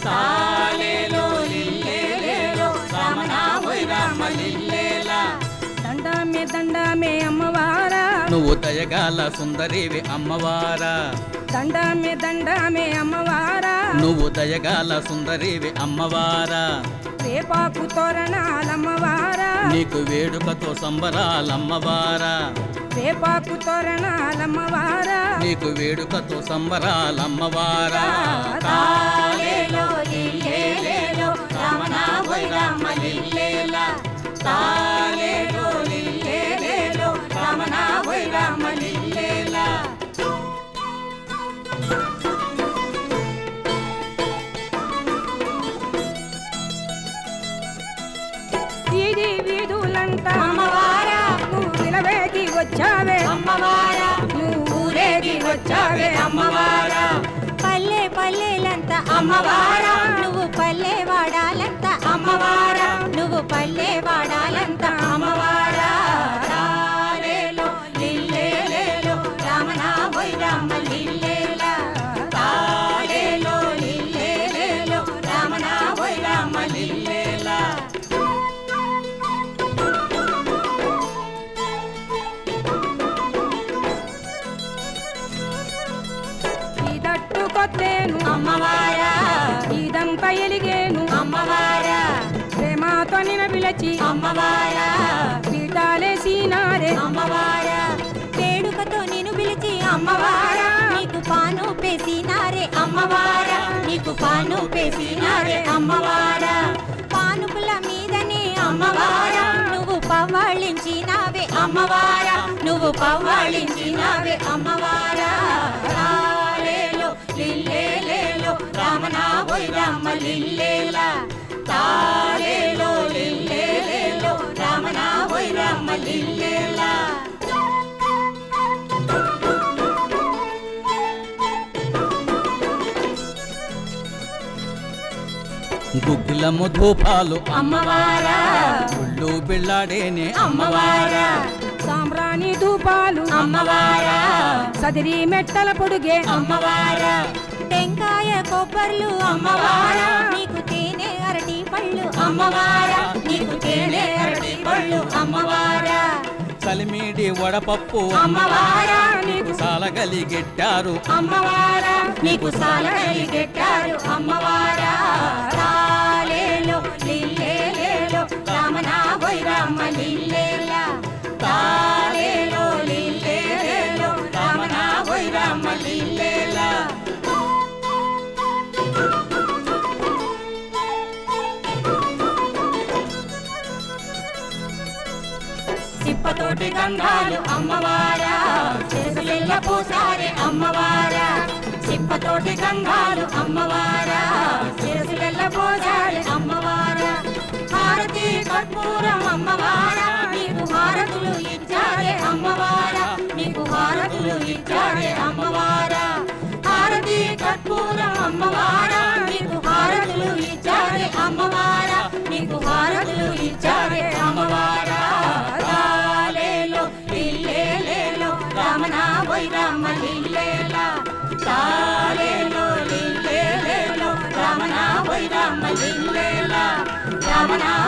తాలేలో లిల్లేలో రామనా ఓయ్ రామ లిల్లేలా. దండమే దండమే అమ్మవారా నువ్వు దయగాల సుందరివి అమ్మవారా. దండమే దండమే అమ్మవారా నువ్వు దయగాల సుందరివి అమ్మవారా. రేపాకు తోరణాలమ్మవారా నీకు వేడుకతో సంబరాలమ్మవారా. రేపాకు తోరణాలమ్మవారా నీకు వేడుకతో సంబరాలమ్మవారా. తాలేలో లిల్లేలో రామనా ఓయ్ రామ లిల్లేలా. తాలేలో లిల్లేలో రామనా ఓయ్ రామ లిల్లేలా. వీధి వీధులంట అమ్మవారా నువ్వు విలవేగి వచ్చావే అమ్మవారా. నువ్వు ఊరేగి వచ్చావే అమ్మవారా. పల్లె పల్లెలంత అమ్మవారా నువ్వు పల్లె వాడాలంత అమ్మవారా నువ్వు పల్లె వాడాలంత అమ్మవారా. తాలేలో లిల్లేలో రామనా ఓయ్ రామ లిల్లేలా. తాలేలో లిల్లేలో రామనా ఓయ్ రామ లిల్లేలా. ఇదట్టుకొత్తేను అమ్మవారా ఇదంతా ఎలిగేను అమ్మవారా. ప్రేమతో నిన పిలచి అమ్మవారా పీఠాలేసినారే అమ్మవారా. వేడుకతో నేను పిలిచి అమ్మవారా నీకు పాను పేసినారే అమ్మవారా నీకు పాను పేసినారే అమ్మవారా. పానుపుల మీదనే అమ్మవారా నువ్వు పవ్వాళించినావే అమ్మవారా నువ్వు పవ్వాళించినావే అమ్మవారా. తాలేలో లిల్లేలో రామనా ఓయ్ రామ లిల్లేలా. తాలేలో లిల్లేలో రామనా ఓయ్ రామ లిల్లేలా. గుగ్గిలము ధూపాలు అమ్మవారా గుళ్ళు బిళ్ళాడేనే అమ్మవారా. సాంబ్రాణి ధూపాలు అమ్మవారా సదిరి మెట్టల పొడుగే అమ్మవారా. టెంకాయ కొబ్బర్లు అమ్మవారా నీకు తేనె అరటి పళ్ళు అమ్మవారా నీకు తేనె అరటి పళ్ళు అమ్మవారా. కలిమిడి వడపప్పు అమ్మవారా నీకు సాలగలిగెట్టారు అమ్మవారా నీకు సాలగలిగెట్టారు అమ్మవారా. తాలేలో లిల్లేలో రామనా ఓయ్ రామ లిల్లేలా. తాలేలో లిల్లేలో రామనా ఓయ్ రామ లిల్లేలా. సిప్పతోటి గంధాలు అమ్మవారా చేతులెల్ల పూసారే అమ్మవారా. సిప్పతోటి గంధాలు అమ్మవారా చేతులెల్ల పూసారే అమ్మవారా. హారతి కర్పూరం అమ్మవారా నీకు హారతులు ఇచ్చారే అమ్మవారా. నీకు హారతులు ఇచ్చారే అమ్మవారా. హారతి కర్పూరం అమ్మవారా నీకు హారతులు ఇచ్చారే అమ్మవారా. నీకు హారతులు ఇచ్చారే అమ్మవారా. తాలేలో లిల్లేలో రామనా ఓయ్ రామ లిల్లేలా. తాలేలో లిల్లేలో రామనా ఓయ్ రామ లిల్లేలా. రామనా